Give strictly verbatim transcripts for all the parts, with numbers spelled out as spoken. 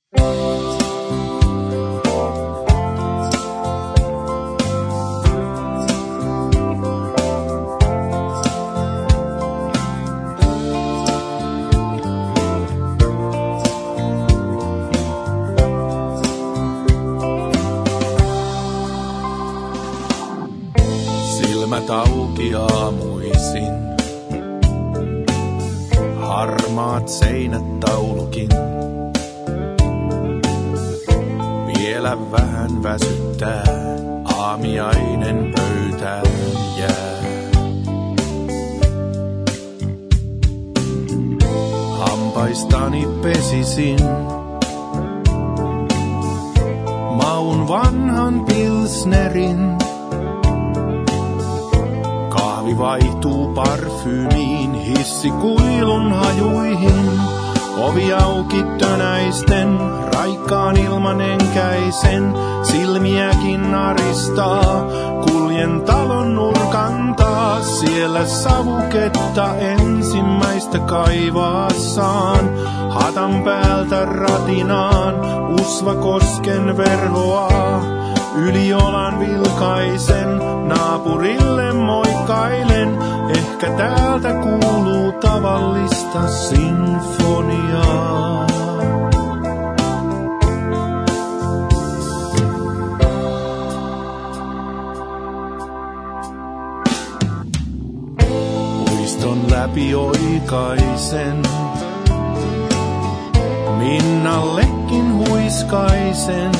Silmät auki aamuisin, harmaat seinät taulukin. Vielä vähän väsyttää, aamiainen pöytään jää. Hampaistani pesisin maun vanhan pilsnerin. Kahvi vaihtuu parfyymiin, hissi kuilun hajuihin. Ovi auki tönäisten, raikkaan ilman enkäisen. Silmiäkin naristaa, kuljen talon nurkan taas. Siellä savuketta ensimmäistä kaivaassaan. Hatan päältä ratinaan, Usvakosken verhoa. Yliolan vilkaisen, naapurille moikkailen. Ehkä täältä kuuluu tavallista sinfoniaa. Puiston läpi oikaisen, Minnallekin huiskaisen.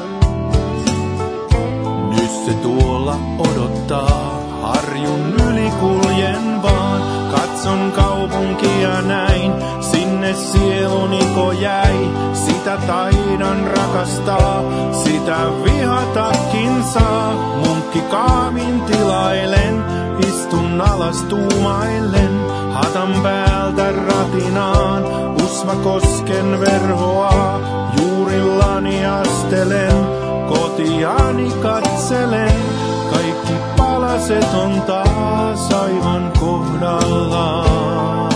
Se tuolla odottaa, harjun yli kuljen vaan. Katson kaupunkia näin, sinne sieluniko jäi. Sitä taidan rakastaa, sitä vihatakin saa. Munkki kaamin tilailen, istun alas tuumaillen. Hatan päältä ratinaan, Usvakosken verhoa. Juurillani astelen, kotiani katselen, kaikki palaset on taas aivan kohdallaan.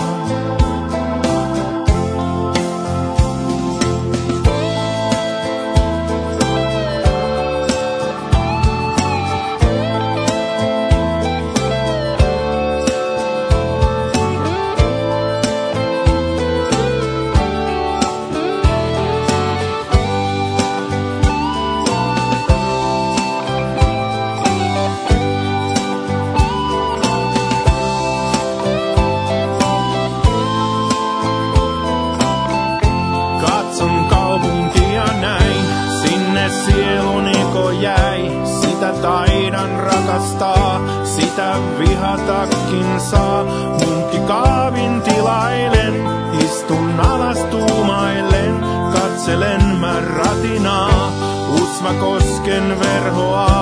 Sieluniko jäi, sitä taidan rakastaa, sitä vihatakin saa. Munkki kaavin tilailen, istun alas tuumaillen, katselen mä ratinaa, Usvakosken verhoa.